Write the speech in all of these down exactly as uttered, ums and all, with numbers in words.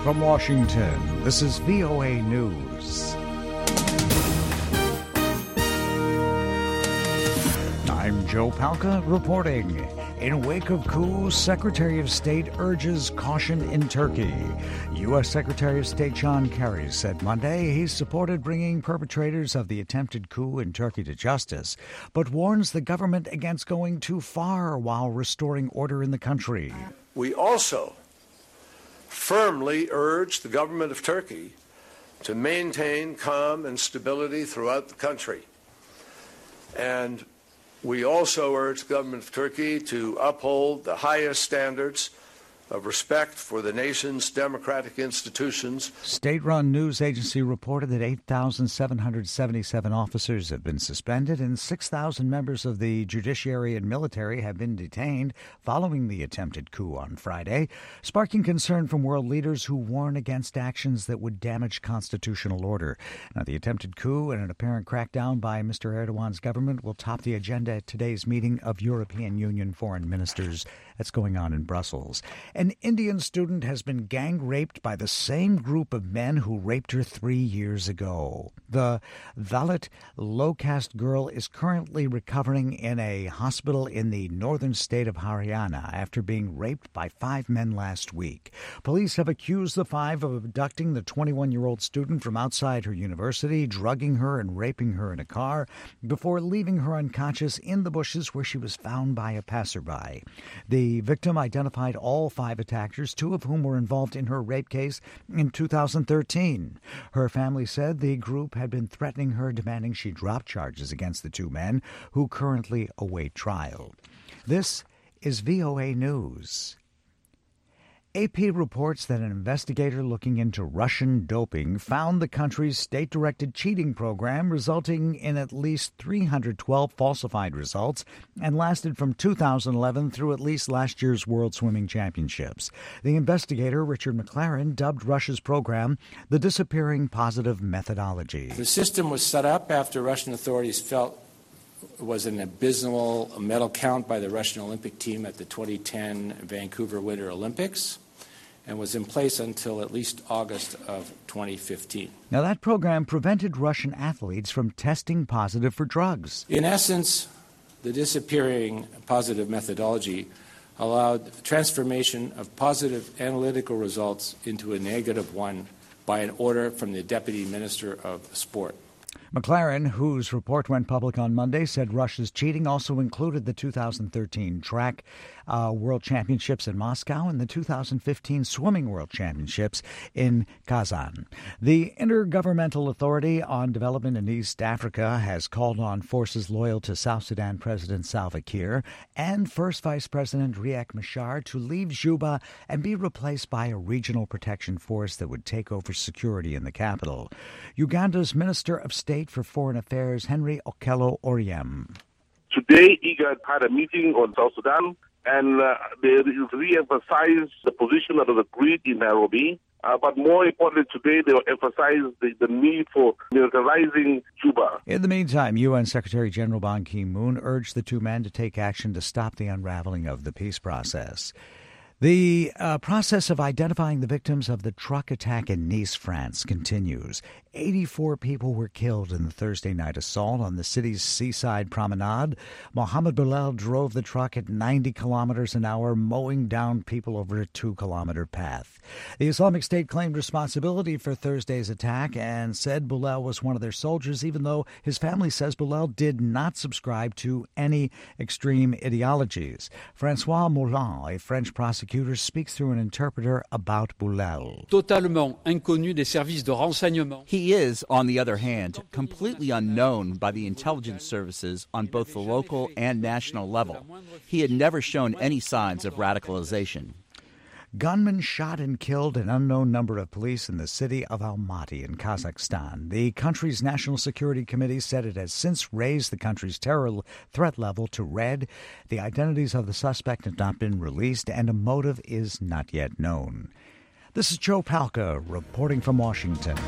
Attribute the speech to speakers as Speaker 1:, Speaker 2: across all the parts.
Speaker 1: From Washington, this is V O A News. I'm Joe Palca reporting. In wake of coup, Secretary of State urges caution in Turkey. U S. Secretary of State John Kerry said Monday he supported bringing perpetrators of the attempted coup in Turkey to justice, but warns the government against going too far while restoring order in the country.
Speaker 2: We also firmly urge the government of Turkey to maintain calm and stability throughout the country. And we also urge the government of Turkey to uphold the highest standards of respect for the nation's democratic institutions.
Speaker 1: State-run news agency reported that eight thousand seven hundred seventy-seven officers have been suspended and six thousand members of the judiciary and military have been detained following the attempted coup on Friday, sparking concern from world leaders who warn against actions that would damage constitutional order. Now, the attempted coup and an apparent crackdown by Mister Erdogan's government will top the agenda at today's meeting of European Union foreign ministers that's going on in Brussels. An Indian student has been gang-raped by the same group of men who raped her three years ago. The Dalit low-caste girl is currently recovering in a hospital in the northern state of Haryana after being raped by five men last week. Police have accused the five of abducting the twenty-one-year-old student from outside her university, drugging her and raping her in a car before leaving her unconscious in the bushes where she was found by a passerby. The victim identified all five attackers, two of whom were involved in her rape case in two thousand thirteen. Her family said the group had been threatening her, demanding she drop charges against the two men who currently await trial. This is V O A News. A P reports that an investigator looking into Russian doping found the country's state-directed cheating program resulting in at least three hundred twelve falsified results and lasted from two thousand eleven through at least last year's World Swimming Championships. The investigator, Richard McLaren, dubbed Russia's program the Disappearing Positive Methodology.
Speaker 3: The system was set up after Russian authorities felt it was an abysmal medal count by the Russian Olympic team at the twenty ten Vancouver Winter Olympics, and was in place until at least August of twenty fifteen.
Speaker 1: Now, that program prevented Russian athletes from testing positive for drugs.
Speaker 3: In essence, the Disappearing Positive Methodology allowed transformation of positive analytical results into a negative one by an order from the Deputy Minister of Sport.
Speaker 1: McLaren, whose report went public on Monday, said Russia's cheating also included the two thousand thirteen track uh, World Championships in Moscow and the two thousand fifteen Swimming World Championships in Kazan. The Intergovernmental Authority on Development in East Africa has called on forces loyal to South Sudan President Salva Kiir and First Vice President Riek Machar to leave Juba and be replaced by a regional protection force that would take over security in the capital. Uganda's Minister of State for Foreign Affairs, Henry Okello Oryem.
Speaker 4: Today, IGAD had a meeting on South Sudan, and uh, they re-emphasized the position that was agreed in Nairobi. Uh, but more importantly, today they emphasized the, the need for militarizing Juba.
Speaker 1: In the meantime, U N Secretary General Ban Ki-moon urged the two men to take action to stop the unraveling of the peace process. The uh, process of identifying the victims of the truck attack in Nice, France, continues. eighty-four people were killed in the Thursday night assault on the city's seaside promenade. Mohamed Boulel drove the truck at ninety kilometers an hour, mowing down people over a two-kilometer path. The Islamic State claimed responsibility for Thursday's attack and said Boulel was one of their soldiers, even though his family says Boulel did not subscribe to any extreme ideologies. Francois Moulin, a French prosecutor, speaks through an interpreter about Boulel.
Speaker 5: Totalement inconnu des services de renseignement.
Speaker 6: He is, on the other hand, completely unknown by the intelligence services on both the local and national level. He had never shown any signs of radicalization.
Speaker 1: Gunmen shot and killed an unknown number of police in the city of Almaty in Kazakhstan. The country's National Security Committee said it has since raised the country's terror threat level to red. The identities of the suspect have not been released, and a motive is not yet known. This is Joe Palca reporting from Washington.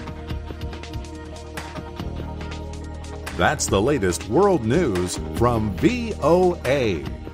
Speaker 7: That's the latest world news from V O A.